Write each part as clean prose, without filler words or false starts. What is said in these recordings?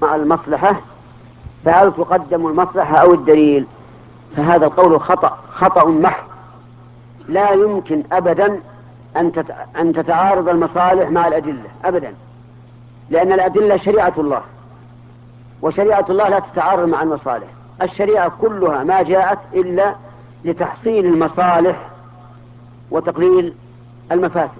المصلحة فهل تقدم المصلحة أو الدليل؟ فهذا القول خطأ محض. لا يمكن أبدا أن تتعارض المصالح مع الأدلة أبدا، لأن الأدلة شريعة الله، وشريعة الله لا تتعارض مع المصالح. الشريعة كلها ما جاءت إلا لتحصيل المصالح وتقليل المفاسد.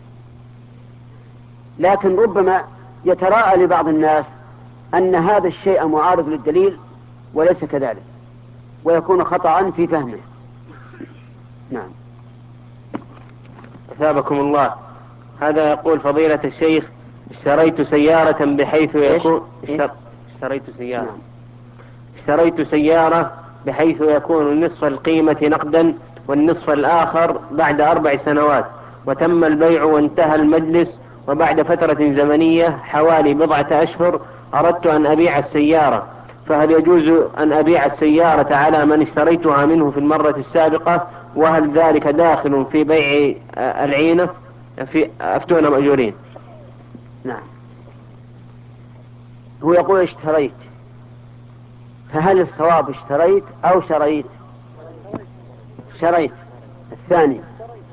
لكن ربما يتراءى لبعض الناس أن هذا الشيء معارض للدليل وليس كذلك، ويكون خطأ في فهمه. نعم. أثابكم الله. هذا يقول فضيلة الشيخ: اشتريت سيارة بحيث يكون اشتريت سيارة بحيث يكون نصف القيمة نقدا والنصف الآخر بعد 4 سنوات، وتم البيع وانتهى المجلس، وبعد فترة زمنية حوالي 4 أشهر أردت أن أبيع السيارة، فهل يجوز أن أبيع السيارة على من اشتريتها منه في المرة السابقة؟ وهل ذلك داخل في بيع العينة؟ أفتونا مأجورين. نعم. هو يقول اشتريت، فهل الصواب اشتريت أو شريت؟ شريت الثاني.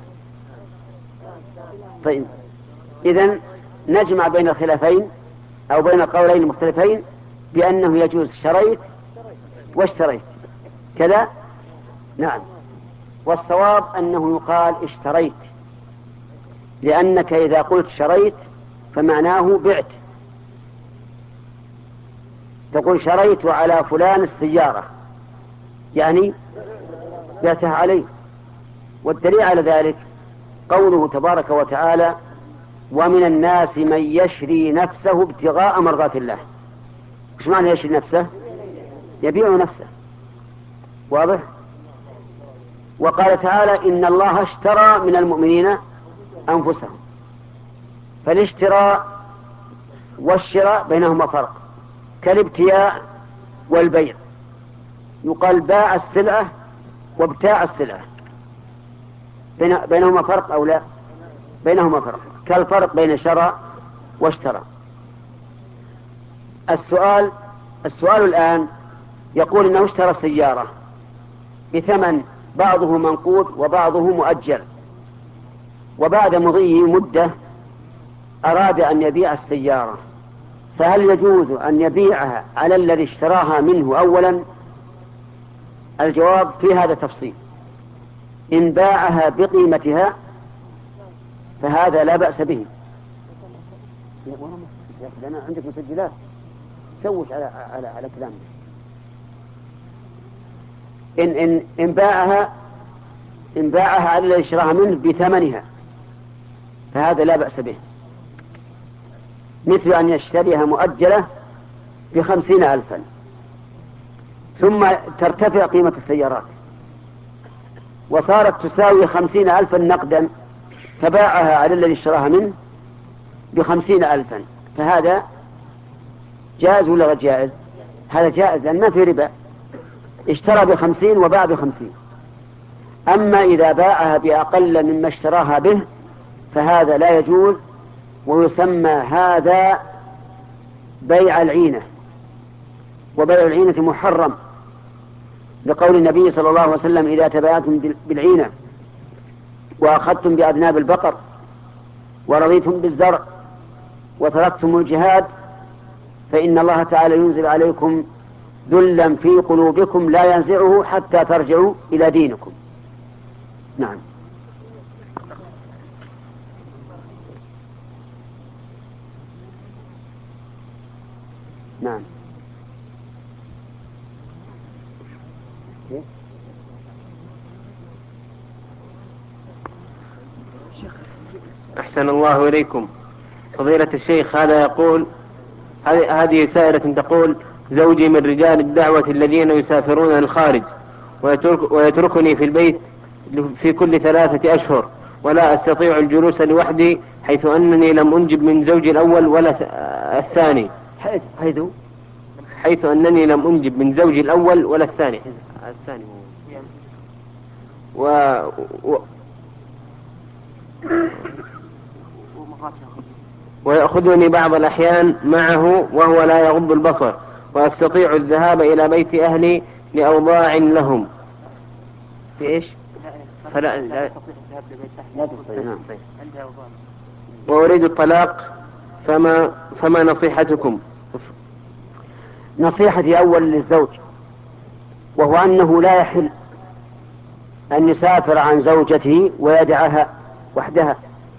طيب، إذن نجمع بين الخلافين أو بين القولين المختلفين بأنه يجوز شريت واشتريت كذا. نعم. والصواب أنه يقال اشتريت، لأنك إذا قلت شريت فمعناه بعت. تقول شريت على فلان السيارة، يعني بعتها عليه. والدليل على ذلك قوله تبارك وتعالى: ومن الناس من يشري نفسه ابتغاء مرضات الله. ايش معنى يشري نفسه؟ يبيع نفسه. واضح؟ وقال تعالى: إن الله اشترى من المؤمنين أنفسهم. فالاشتراء والشراء بينهما فرق، كالابتياء والبيع. يقال باع السلعة وابتاع السلعة، بينهما فرق أو لا؟ بينهما فرق، كالفرق بين شرى واشترى. السؤال الآن يقول إنه اشترى سيارة بثمن بعضه منقود وبعضه مؤجل، وبعد مضي مدة أراد أن يبيع السيارة، فهل يجوز أن يبيعها على الذي اشتراها منه أولا؟ الجواب في هذا تفصيل. إن باعها بقيمتها فهذا لا بأس به. أنا عندك مسجلات سوش على كلامك. إن باعها على الذي اشتراها منه بثمنها فهذا لا بأس به، مثل أن يشتريها مؤجلة ب50,000 ثم ترتفع قيمة السيارات وصارت تساوي 50,000 نقدا، فباعها على الذي اشتراها منه ب50,000، فهذا جائز ولا غير جائز؟ هذا جائز، لأن ما في ربا. اشترى ب50 وباع ب50. أما إذا باعها بأقل مما اشتراها به فهذا لا يجوز، ويسمى هذا بيع العينة، وبيع العينة محرم، لقول النبي صلى الله عليه وسلم: إذا تبايعتم بالعينة وأخذتم بأذناب البقر ورضيتم بالزرع وتركتم الجهاد فإن الله تعالى ينزل عليكم ذلا في قلوبكم لا ينزعه حتى ترجعوا إلى دينكم. نعم. نعم. أحسن الله إليكم. فضيلة الشيخ، هذا يقول هذه سائلة تقول: زوجي من رجال الدعوة الذين يسافرون للخارج ويتركني في البيت في كل 3 أشهر، ولا أستطيع الجلوس لوحدي، حيث أنني لم أنجب من زوجي الأول ولا الثاني. حيث أنني لم أنجب من زوجي الأول ولا الثاني. ويأخذني بعض الأحيان معه وهو لا يغض البصر، وأستطيع الذهاب إلى بيت أهلي لأوضاع لهم. في إيش؟ لا تستطيع. وأريد الطلاق، فما نصيحتكم؟ نصيحتي أول للزوج، وهو أنه لا يحل أن يسافر عن زوجته ويدعها وحدها،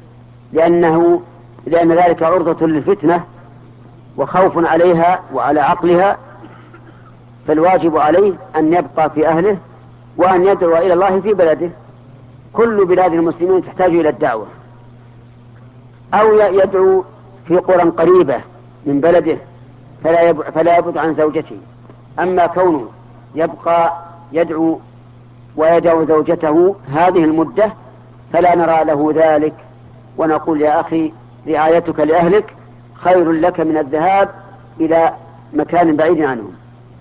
لأن ذلك عرضة للفتنة وخوف عليها وعلى عقلها، فالواجب عليه أن يبقى في أهله وأن يدعو إلى الله في بلده. كل بلاد المسلمين تحتاج إلى الدعوة، أو يدعو في قرى قريبة من بلده فلا يبعد عن زوجته. أما كونه يبقى يدعو ويدعو زوجته هذه المدة فلا نرى له ذلك، ونقول يا أخي رعايتك لأهلك خير لك من الذهاب إلى مكان بعيد عنهم.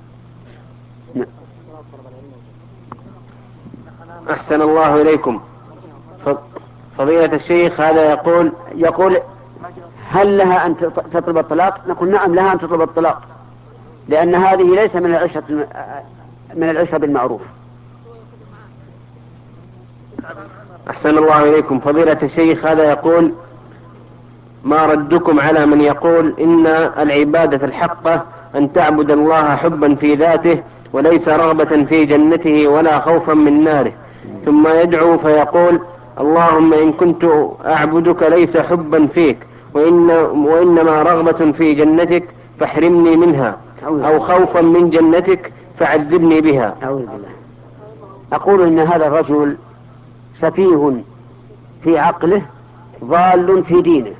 أحسن الله إليكم. فضيلة الشيخ هذا يقول هل لها أن تطلب الطلاق؟ نقول نعم لها أن تطلب الطلاق، لأن هذه ليس من العشرة بالمعروف. أحسن الله إليكم. فضيلة الشيخ هذا يقول: ما ردكم على من يقول إن العبادة الحقة أن تعبد الله حبا في ذاته وليس رغبة في جنته ولا خوفا من ناره، ثم يدعو فيقول: اللهم إن كنت أعبدك ليس حبا فيك وإنما رغبة في جنتك فاحرمني منها، أو خوفا من جنتك فعذبني بها. أقول إن هذا الرجل سفيه في عقله ضال في دينه،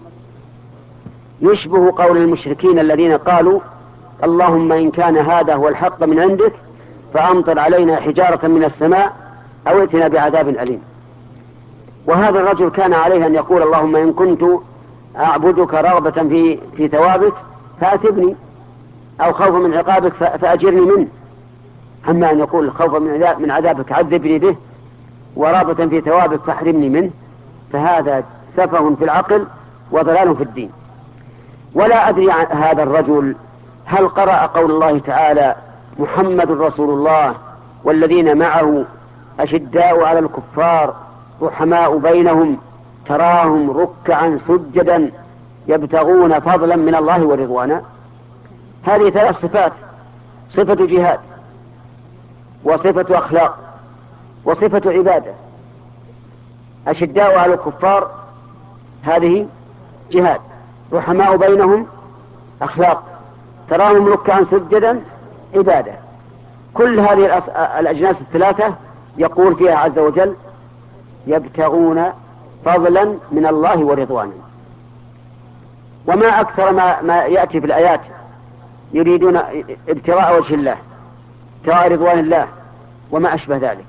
يشبه قول المشركين الذين قالوا: اللهم إن كان هذا هو الحق من عندك فأمطر علينا حجارة من السماء أو ائتنا بعذاب أليم. وهذا الرجل كان عليه أن يقول: اللهم إن كنت أعبدك رغبة في ثوابك فأثبني، أو خوفا من عقابك فأجرني منه. أما أن يقول خوفا من عذابك عذبني به ورغبة في ثوابك فاحرمني منه، فهذا سفه في العقل وضلال في الدين. ولا أدري عن هذا الرجل هل قرأ قول الله تعالى: محمد رسول الله والذين معه أشداء على الكفار رحماء بينهم تراهم ركعا سجدا يبتغون فضلا من الله ورضوانا. هذه ثلاث صفات: صفة جهاد، وصفة أخلاق، وصفة عبادة. أشداء على الكفار هذه جهاد، رحماء بينهم أخلاق، تراهم ركعا سجدا عبادة. كل هذه الأجناس الثلاثة يقول فيها عز وجل: يبتغون فضلا من الله ورضوانا. وما أكثر ما يأتي في الآيات يريدون ابتغاء وجه الله، ابتغاء رضوان الله، وما أشبه ذلك.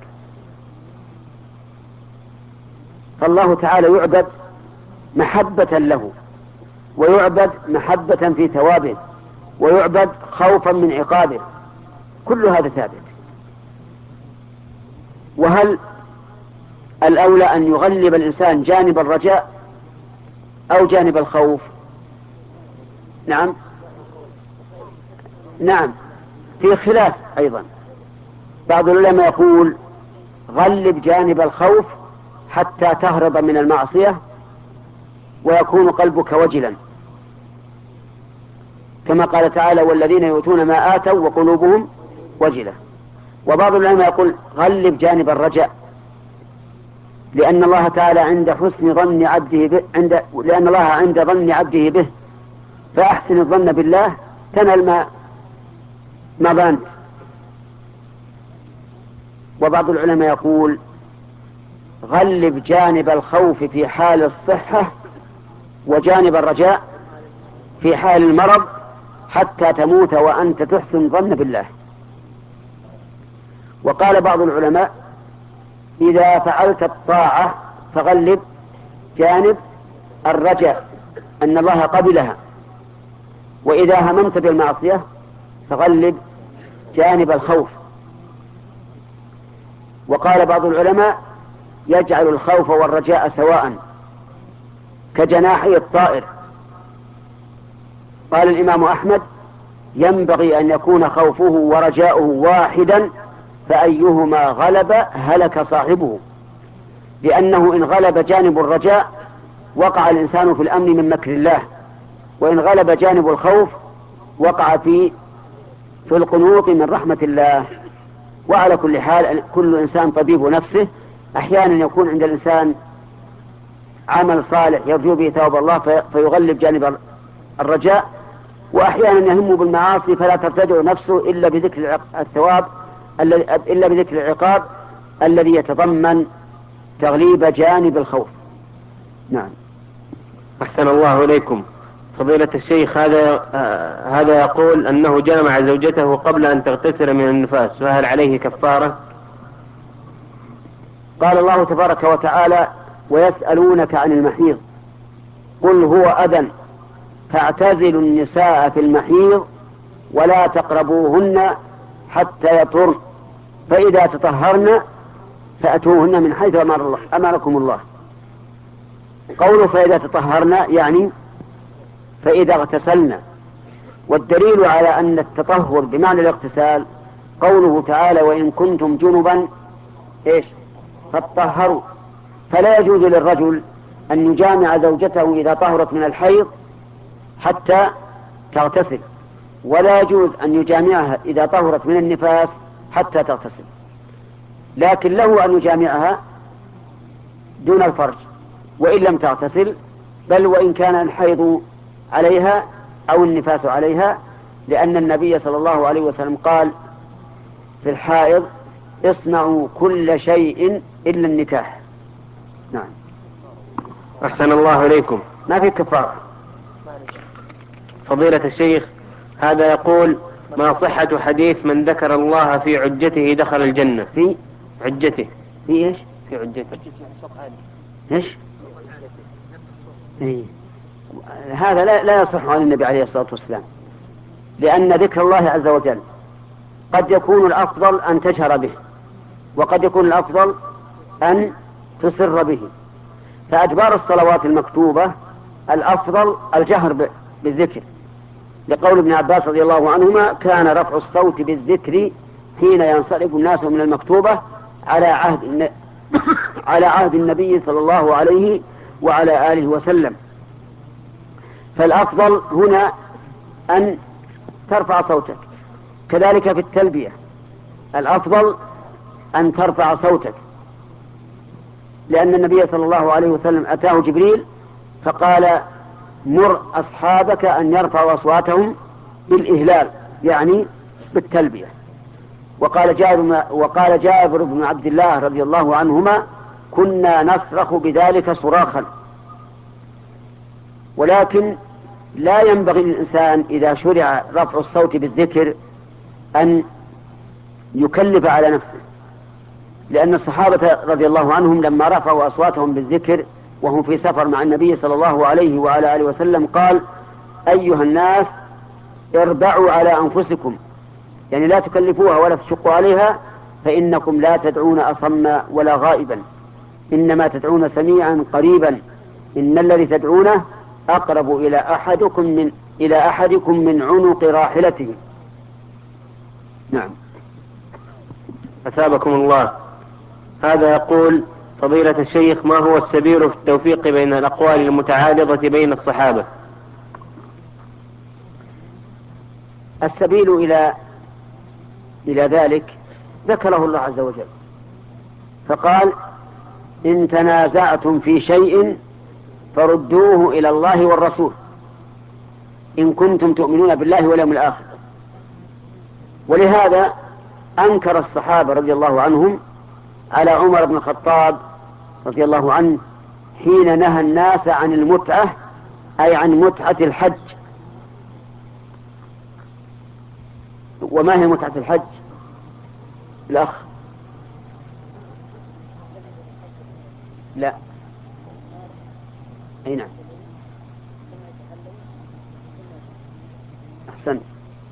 فالله تعالى يعبد محبة له، ويعبد محبة في ثوابه، ويعبد خوفا من عقابه. كل هذا ثابت. وهل الأولى أن يغلب الإنسان جانب الرجاء أو جانب الخوف؟ نعم في خلاف أيضا. بعض العلماء يقول: غلب جانب الخوف حتى تهرب من المعصية ويكون قلبك وجلا، كما قال تعالى: والذين يؤتون ما آتوا وقلوبهم وجلة. وبعض العلماء يقول: غلب جانب الرجاء، لأن الله تعالى عند حسن ظن عبده به، لأن الله عند ظن عبده به، فأحسن الظن بالله تنال ما ظننت. وبعض العلماء يقول: غلب جانب الخوف في حال الصحة وجانب الرجاء في حال المرض حتى تموت وأنت تحسن ظن بالله. وقال بعض العلماء: إذا فعلت الطاعة فغلب جانب الرجاء أن الله قبلها، وإذا هممت بالمعصية فغلب جانب الخوف. وقال بعض العلماء: يجعل الخوف والرجاء سواء كجناحي الطائر، قال الإمام أحمد: ينبغي أن يكون خوفه ورجاؤه واحدا، فأيهما غلب هلك صاحبه، لأنه إن غلب جانب الرجاء وقع الإنسان في الأمن من مكر الله، وإن غلب جانب الخوف وقع في القنوط من رحمة الله. وعلى كل حال كل إنسان طبيب نفسه، أحيانا يكون عند الإنسان عمل صالح يرجو به ثواب الله فيغلب جانب الرجاء، وأحيانا يهم بالمعاصي فلا ترتجع نفسه إلا بذكر الثواب إلا بذكر العقاب الذي يتضمن تغليب جانب الخوف. نعم. أحسن الله إليكم. فضيلة الشيخ، هذا يقول أنه جامع زوجته قبل أن تغتسل من النفاس، فهل عليه كفارة؟ قال الله تبارك وتعالى: ويسألونك عن المحيض قل هو أذى فاعتزلوا النساء في المحيض ولا تقربوهن حتى يطهرن فإذا تطهرن فأتوهن من حيث أمركم الله. قوله فإذا تطهرن يعني فإذا اغتسلن، والدليل على أن التطهر بمعنى الاغتسال قوله تعالى: وإن كنتم جنبا فاطهروا. فلا يجوز للرجل أن يجامع زوجته إذا طهرت من الحيض حتى تغتسل، ولا يجوز أن يجامعها إذا طهرت من النفاس حتى تغتسل، لكن له أن يجامعها دون الفرج وإن لم تغتسل، بل وإن كان الحيض عليها أو النفاس عليها، لأن النبي صلى الله عليه وسلم قال في الحائض: اصنعوا كل شيء إلا النكاح. نعم. أحسن الله إليكم. ما في كفارة. فضيلة الشيخ، هذا يقول: ما صحة حديث من ذكر الله في عجته دخل الجنة؟ في عجته. في إيش؟ في عجته. إيش؟ إيه. هذا لا يصح عن النبي عليه الصلاة والسلام، لأن ذكر الله عز وجل قد يكون الأفضل أن تجهر به، وقد يكون الأفضل أن تسر به. فأدبار الصلوات المكتوبة الأفضل الجهر بالذكر، لقول ابن عباس رضي الله عنهما: كان رفع الصوت بالذكر حين ينصرف الناس من المكتوبة على عهد النبي صلى الله عليه وعلى آله وسلم. فالأفضل هنا أن ترفع صوتك. كذلك في التلبية الأفضل أن ترفع صوتك، لأن النبي صلى الله عليه وسلم أتاه جبريل فقال: مر أصحابك أن يرفعوا أصواتهم بالإهلال، يعني بالتلبية. وقال جابر بن عبد الله رضي الله عنهما: كنا نصرخ بذلك صراخا. ولكن لا ينبغي للإنسان إذا شرع رفع الصوت بالذكر أن يكلف على نفسه، لأن الصحابة رضي الله عنهم لما رفعوا أصواتهم بالذكر وهم في سفر مع النبي صلى الله عليه وعلى آله وسلم قال: أيها الناس اربعوا على أنفسكم، يعني لا تكلفوها ولا تشقوا عليها، فإنكم لا تدعون أصم ولا غائبا، إنما تدعون سميعا قريبا، إن الذي تدعونه أقرب إلى أحدكم من عنق راحلته. نعم. أثابكم الله. هذا يقول: فضيلة الشيخ، ما هو السبيل في التوفيق بين الأقوال المتعارضة بين الصحابة؟ السبيل إلى ذلك ذكره الله عز وجل، فقال: إن تنازعتم في شيء فردوه إلى الله والرسول إن كنتم تؤمنون بالله واليوم الآخر. ولهذا أنكر الصحابة رضي الله عنهم على عمر بن الخطاب رضي الله عنه حين نهى الناس عن المتعة، أي عن متعة الحج. وما هي متعة الحج؟ الأخ لا أي نعم أحسنت.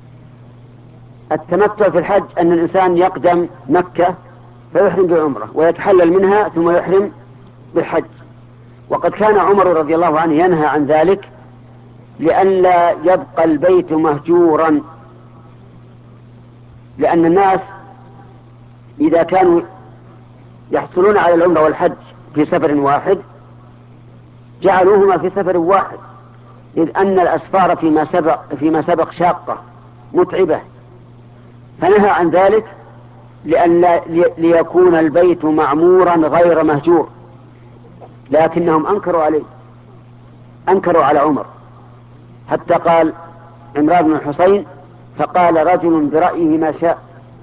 التمتع في الحج أن الإنسان يقدم مكة فيحرم بعمرة ويتحلل منها ثم يحرم بالحج. وقد كان عمر رضي الله عنه ينهى عن ذلك لئلا يبقى البيت مهجورا، لأن الناس إذا كانوا يحصلون على العمرة والحج في سفر واحد جعلوهما في سفر واحد، إذ أن الأسفار فيما سبق شاقة متعبة، فنهى عن ذلك ليكون البيت معمورا غير مهجور. لكنهم أنكروا على عمر، حتى قال عمران بن الحصين: فقال رجل برأيه ما شاء.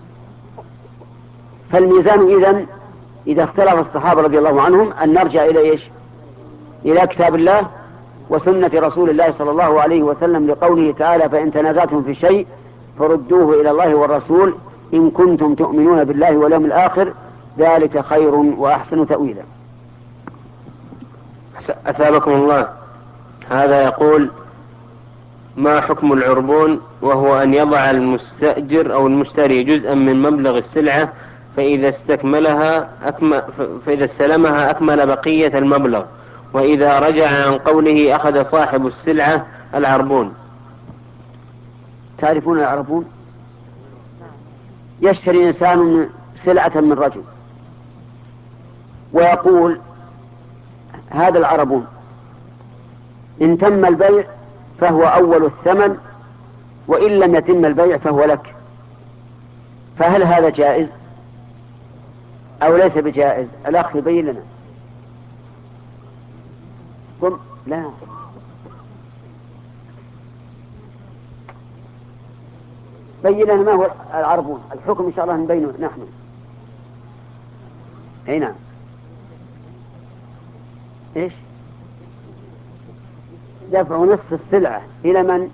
فالميزان إذا اختلف الصحابة رضي الله عنهم أن نرجع إلى إيش؟ إلى كتاب الله وسنة رسول الله صلى الله عليه وسلم، لقوله تعالى: فإن تنازعتم في شيء فردوه إلى الله والرسول إن كنتم تؤمنون بالله واليوم الآخر ذلك خير وأحسن تأويلا. أثابكم الله. هذا يقول: ما حكم العربون، وهو أن يضع المستأجر أو المشتري جزءا من مبلغ السلعة فإذا استلمها أكمل بقية المبلغ، وإذا رجع عن قوله أخذ صاحب السلعة العربون؟ تعرفون العربون؟ يشتري إنسان سلعة من رجل ويقول: هذا العربون إن تم البيع فهو أول الثمن، وإن لم يتم البيع فهو لك. فهل هذا جائز أو ليس بجائز؟ الأخ يبين لنا. قم. لا، بين لنا ما هو العربون، الحكم إن شاء الله نبينه نحن. أي نعم. إيش؟ دفع نصف السلعة إلى من؟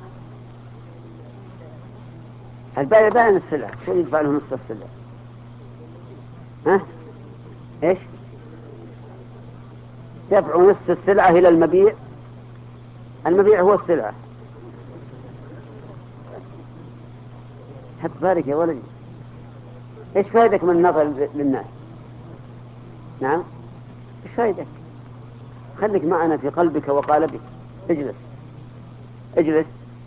البائع باين السلعة، شو يدفع له نصف السلعة؟ ها؟ إيش؟ دفع نصف السلعة إلى المبيع. المبيع هو السلعة. حط بالك يا ولدي، إيش فائدك من النظر للناس؟ نعم، إيش فائدك؟ خليك معنا في قلبك وقالبك. اجلس.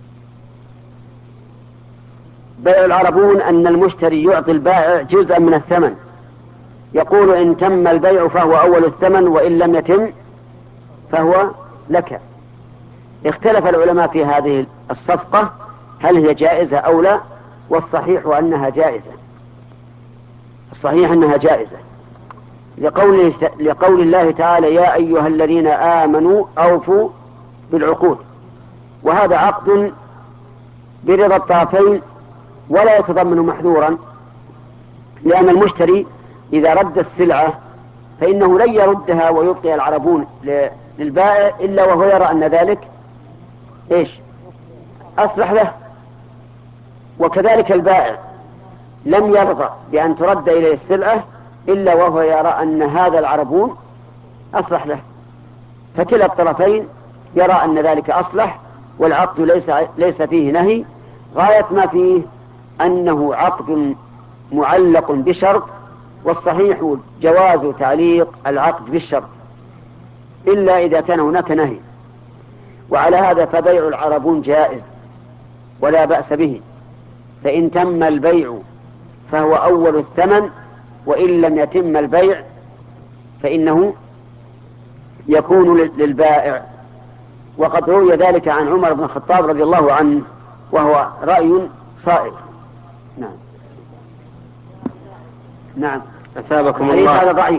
بيع العربون أن المشتري يعطي البائع جزءا من الثمن، يقول: إن تم البيع فهو أول الثمن، وإن لم يتم فهو لك. اختلف العلماء في هذه الصفقة هل هي جائزة أو لا، والصحيح أنها جائزة. الصحيح أنها جائزة لقول الله تعالى: يا أيها الذين آمنوا أوفوا بالعقود. وهذا عقد برضا الطرفين ولا يتضمن محذورا، لأن المشتري إذا رد السلعة فإنه لن يردها ويبقي العربون للبائع إلا وهو يرى أن ذلك إيش؟ أصلح له. وكذلك البائع لم يرضى بأن ترد إليه السلعة إلا وهو يرى أن هذا العربون أصلح له، فكلا الطرفين يرى أن ذلك أصلح، والعقد ليس فيه نهي، غاية ما فيه أنه عقد معلق بشرط، والصحيح جواز تعليق العقد بالشرط إلا إذا كان هناك نهي. وعلى هذا فبيع العربون جائز ولا بأس به، فإن تم البيع فهو أول الثمن، وإن لم يتم البيع فإنه يكون للبائع. وقد روي ذلك عن عمر بن الخطاب رضي الله عنه، وهو رأي صائب. نعم. أثابكم الله. هذا ضعيف.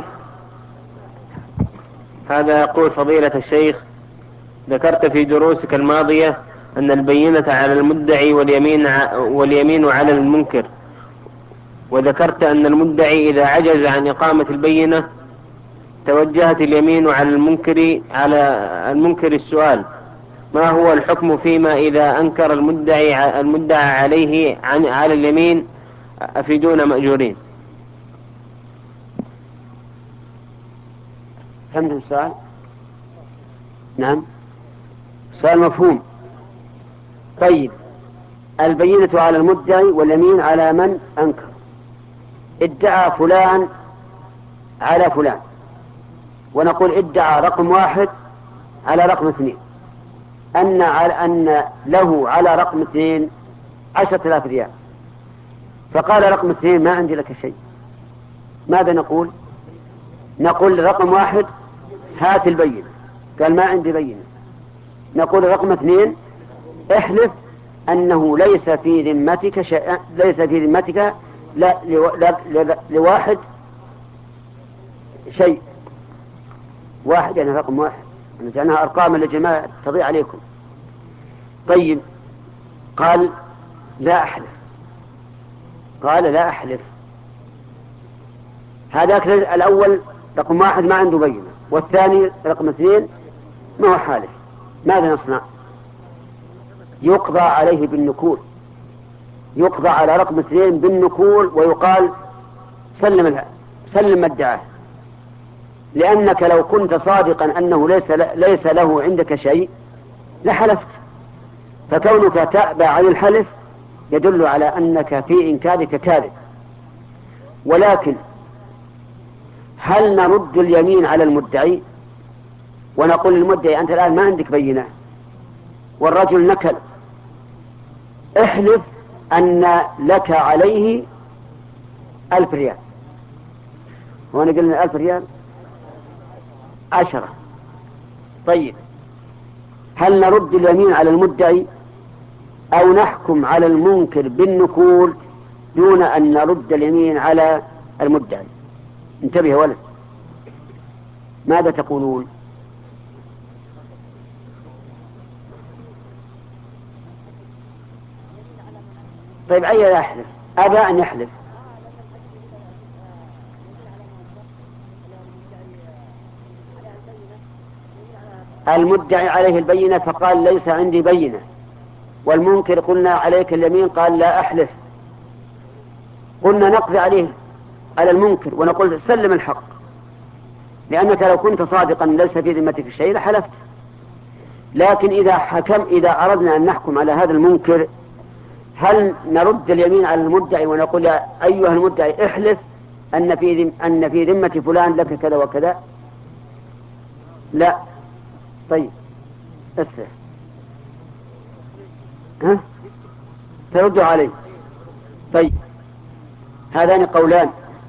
هذا يقول: فضيلة الشيخ، ذكرت في دروسك الماضية أن البينة على المدعي واليمين على المنكر، وذكرت أن المدعي إذا عجز عن إقامة البينة توجهت اليمين على المنكر السؤال: ما هو الحكم فيما إذا أنكر المدعى عليه على اليمين؟ أفيدون مأجورين. فهمتم السؤال؟ نعم، سؤال مفهوم. طيب، البينة على المدعي واليمين على من أنكر. ادعى فلان على فلان، ونقول ادعى رقم 1 على رقم 2، أن له على رقم 2 10,000 ريال، فقال رقم 2 ما عندي لك شيء، ماذا نقول؟ نقول رقم 1 هات البينة، قال ما عندي بينة. نقول رقم 2 احلف أنه ليس في ذمتك شيء، ليس في ذمتك لواحد شيء. واحد يعني رقم 1، لأنها أرقام للجماعة تضيع عليكم. طيب قال لا أحلف، قال لا أحلف. هذاك الأول رقم 1 ما عنده بينة، والثاني رقم 2 ما هو حالف. ماذا نصنع؟ يقضى عليه بالنكول، يقضى على رقم 2 بالنكول، ويقال سلم ما ادعاه، لأنك لو كنت صادقا أنه ليس له عندك شيء لحلفت، فكونك تأبى عن الحلف يدل على أنك في إنكارك كاذب. ولكن هل نرد اليمين على المدعي ونقول للمدعي أنت الآن ما عندك بينة والرجل نكل، احلف أن لك عليه 1000 ريال، وانا قلنا 1000 ريال 10. طيب هل نرد اليمين على المدعي أو نحكم على المنكر بالنكول دون أن نرد اليمين على المدعي؟ انتبه يا ولد، ماذا تقولون؟ طيب أي يحلف؟ أبى أن يحلف. المدعي عليه البينة فقال ليس عندي بينة، والمنكر قلنا عليك اليمين قال لا أحلف، قلنا نقضي عليه على المنكر ونقول سلم الحق، لأنك لو كنت صادقا ليس في ذمتك شيء لحلفت. لكن إذا أردنا أن نحكم على هذا المنكر هل نرد اليمين على المدعي ونقول يا أيها المدعي احلف أن في ذمة فلان لك كذا وكذا؟ لا. طيب اسرع، ترد عليه. طيب هذان قولان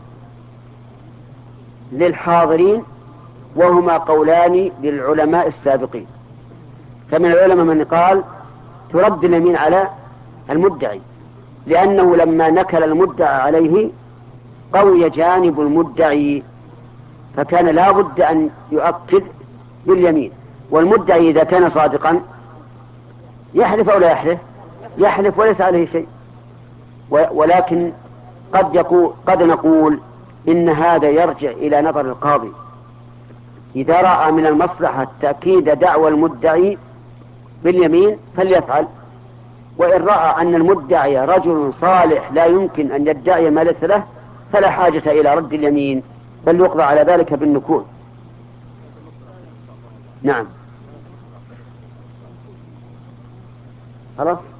للحاضرين وهما قولان للعلماء السابقين. فمن العلماء من قال ترد اليمين على المدعي، لأنه لما نكل المدعى عليه قوي جانب المدعي، فكان لا بد أن يؤكد باليمين. والمدعي إذا كان صادقا يحلف أو لا يحلف؟ يحلف وليس عليه شيء. ولكن قد نقول إن هذا يرجع إلى نظر القاضي، إذا رأى من المصلحة تأكيد دعوى المدعي باليمين فليفعل، وإن رأى أن المدعي رجل صالح لا يمكن أن يدعي ما ليس له فلا حاجة إلى رد اليمين، بل يقضى على ذلك بالنكول. نعم خلاص.